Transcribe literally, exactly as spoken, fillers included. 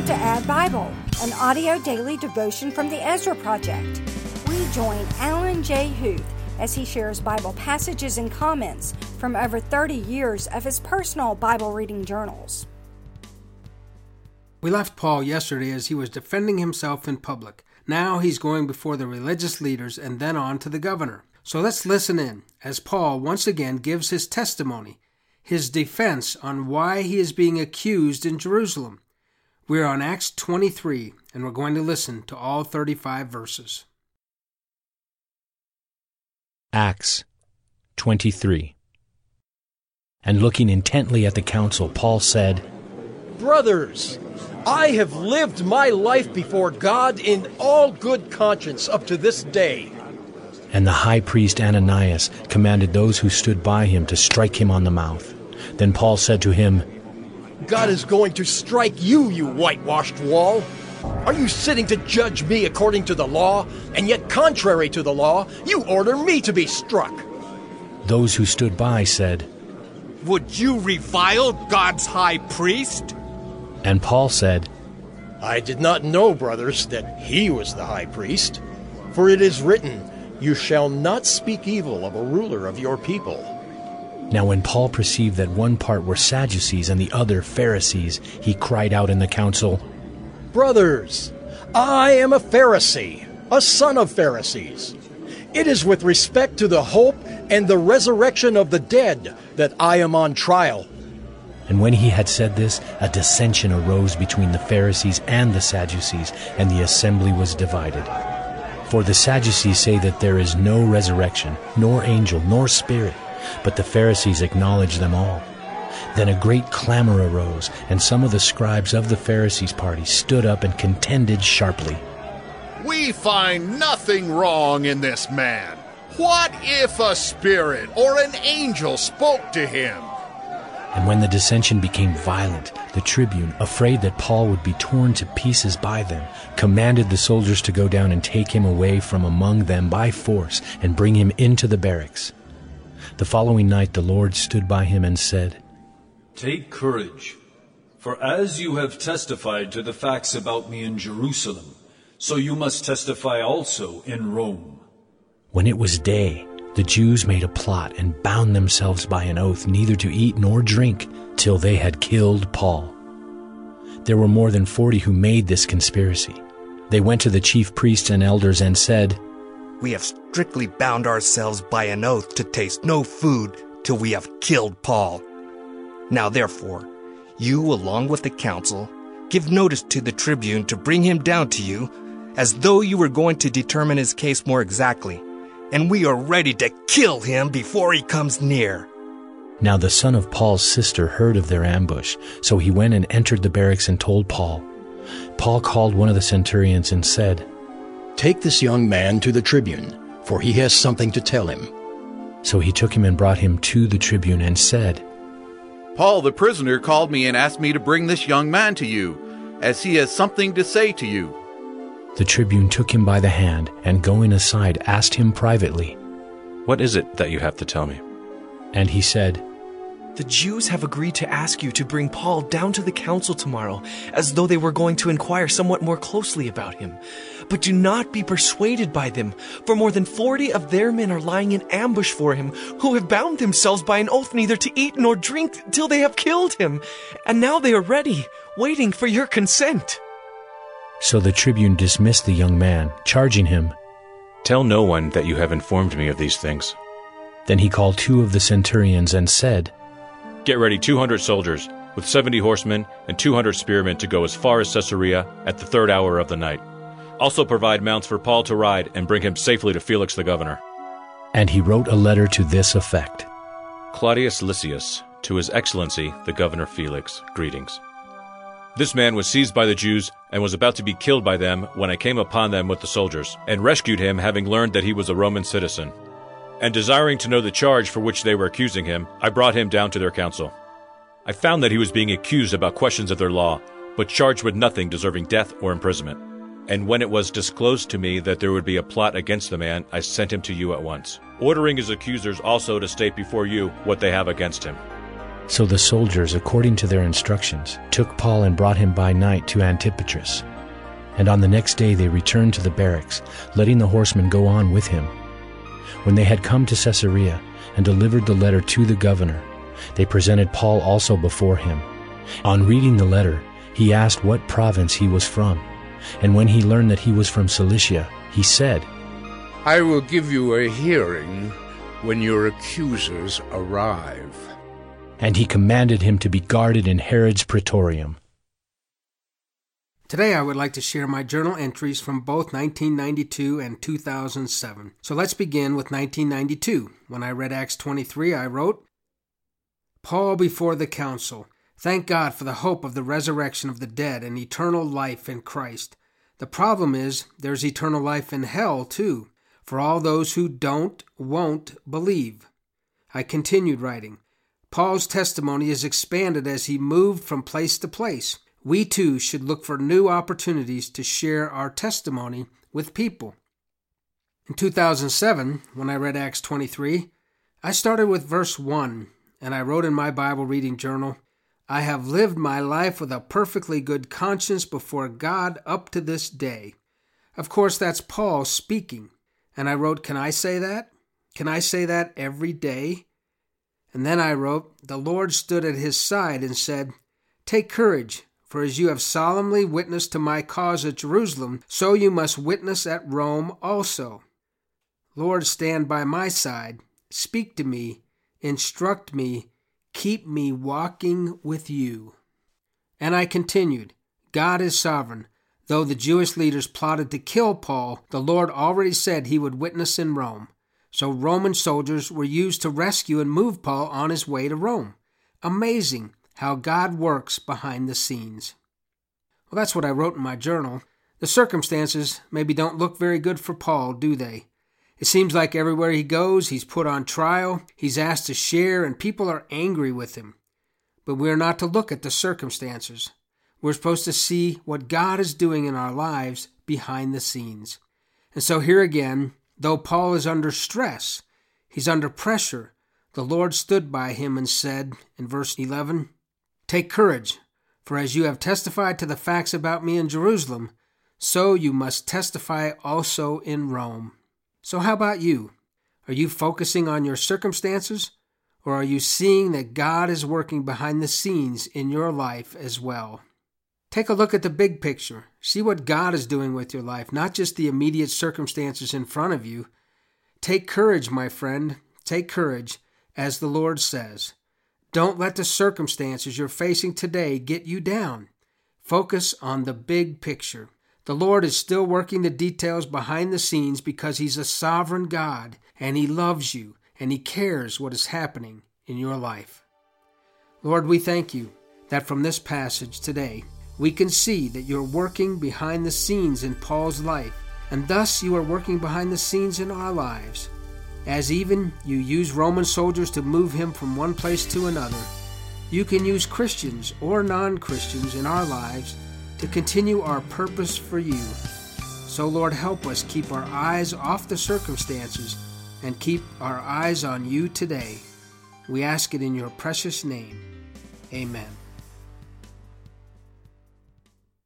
to Add Bible, an audio daily devotion from the Ezra Project. We join Alan J. Huth as he shares Bible passages and comments from over thirty years of his personal Bible reading journals. We left Paul yesterday as he was defending himself in public. Now he's going before the religious leaders and then on to the governor. So let's listen in as Paul once again gives his testimony, his defense on why he is being accused in Jerusalem. We're on Acts twenty-three, and we're going to listen to all thirty-five verses. Acts twenty-three. And looking intently at the council, Paul said, "Brothers, I have lived my life before God in all good conscience up to this day." And the high priest Ananias commanded those who stood by him to strike him on the mouth. Then Paul said to him, "God is going to strike you, you whitewashed wall. Are you sitting to judge me according to the law, and yet contrary to the law, you order me to be struck?" Those who stood by said, "Would you revile God's high priest?" And Paul said, "I did not know, brothers, that he was the high priest. For it is written, 'You shall not speak evil of a ruler of your people.'" Now when Paul perceived that one part were Sadducees and the other Pharisees, he cried out in the council, "Brothers, I am a Pharisee, a son of Pharisees. It is with respect to the hope and the resurrection of the dead that I am on trial." And when he had said this, a dissension arose between the Pharisees and the Sadducees, and the assembly was divided. For the Sadducees say that there is no resurrection, nor angel, nor spirit, but the Pharisees acknowledge them all. Then a great clamor arose, and some of the scribes of the Pharisees' party stood up and contended sharply. "We find nothing wrong in this man. What if a spirit or an angel spoke to him?" And when the dissension became violent, the tribune, afraid that Paul would be torn to pieces by them, commanded the soldiers to go down and take him away from among them by force and bring him into the barracks. The following night the Lord stood by him and said, "Take courage, for as you have testified to the facts about me in Jerusalem, so you must testify also in Rome." When it was day, the Jews made a plot and bound themselves by an oath neither to eat nor drink till they had killed Paul. There were more than forty who made this conspiracy. They went to the chief priests and elders and said, "We have strictly bound ourselves by an oath to taste no food till we have killed Paul. Now therefore, you along with the council, give notice to the tribune to bring him down to you, as though you were going to determine his case more exactly, and we are ready to kill him before he comes near." Now the son of Paul's sister heard of their ambush, so he went and entered the barracks and told Paul. Paul called one of the centurions and said, "Take this young man to the tribune, for he has something to tell him." So he took him and brought him to the tribune and said, "Paul the prisoner called me and asked me to bring this young man to you, as he has something to say to you." The tribune took him by the hand, and going aside asked him privately, "What is it that you have to tell me?" And he said, "The Jews have agreed to ask you to bring Paul down to the council tomorrow, as though they were going to inquire somewhat more closely about him. But do not be persuaded by them, for more than forty of their men are lying in ambush for him, who have bound themselves by an oath neither to eat nor drink till they have killed him. And now they are ready, waiting for your consent." So the tribune dismissed the young man, charging him, "Tell no one that you have informed me of these things." Then he called two of the centurions and said, "Get ready two hundred soldiers, with seventy horsemen and two hundred spearmen to go as far as Caesarea at the third hour of the night. Also provide mounts for Paul to ride and bring him safely to Felix the governor." And he wrote a letter to this effect: "Claudius Lysias, to His Excellency the Governor Felix, greetings. This man was seized by the Jews and was about to be killed by them when I came upon them with the soldiers, and rescued him, having learned that he was a Roman citizen. And desiring to know the charge for which they were accusing him, I brought him down to their council. I found that he was being accused about questions of their law, but charged with nothing deserving death or imprisonment. And when it was disclosed to me that there would be a plot against the man, I sent him to you at once, ordering his accusers also to state before you what they have against him. So the soldiers, according to their instructions, took Paul and brought him by night to Antipatris. And on the next day they returned to the barracks, letting the horsemen go on with him. When they had come to Caesarea and delivered the letter to the governor, they presented Paul also before him. On reading the letter, he asked what province he was from. And when he learned that he was from Cilicia, he said, I will give you a hearing when your accusers arrive. And he commanded him to be guarded in Herod's praetorium. Today I would like to share my journal entries from both nineteen ninety-two and two thousand seven. So let's begin with nineteen ninety-two. When I read Acts twenty-three, I wrote, Paul before the council. Thank God for the hope of the resurrection of the dead and eternal life in Christ. The problem is there's eternal life in hell too, for all those who don't, won't believe. I continued writing. Paul's testimony is expanded as he moved from place to place. We too should look for new opportunities to share our testimony with people. In two thousand seven, when I read Acts twenty-three, I started with verse one, and I wrote in my Bible reading journal, I have lived my life with a perfectly good conscience before God up to this day. Of course, that's Paul speaking. And I wrote, can I say that? Can I say that every day? And then I wrote, the Lord stood at his side and said, take courage, for as you have solemnly witnessed to my cause at Jerusalem, so you must witness at Rome also. Lord, stand by my side, speak to me, instruct me, keep me walking with you. And I continued, God is sovereign. Though the Jewish leaders plotted to kill Paul, the Lord already said he would witness in Rome. So Roman soldiers were used to rescue and move Paul on his way to Rome. Amazing how God works behind the scenes. Well, that's what I wrote in my journal. The circumstances maybe don't look very good for Paul, do they? It seems like everywhere he goes, he's put on trial, he's asked to share, and people are angry with him. But we're not to look at the circumstances. We're supposed to see what God is doing in our lives behind the scenes. And so here again, though Paul is under stress, he's under pressure, the Lord stood by him and said, in verse eleven, take courage, for as you have testified to the facts about me in Jerusalem, so you must testify also in Rome. So how about you? Are you focusing on your circumstances, or are you seeing that God is working behind the scenes in your life as well? Take a look at the big picture. See what God is doing with your life, not just the immediate circumstances in front of you. Take courage, my friend. Take courage, as the Lord says. Don't let the circumstances you're facing today get you down. Focus on the big picture. The Lord is still working the details behind the scenes because He's a sovereign God, and He loves you, and He cares what is happening in your life. Lord, we thank you that from this passage today, we can see that you're working behind the scenes in Paul's life, and thus you are working behind the scenes in our lives. As even you use Roman soldiers to move him from one place to another, you can use Christians or non-Christians in our lives to continue our purpose for you. So Lord, help us keep our eyes off the circumstances and keep our eyes on you today. We ask it in your precious name. Amen.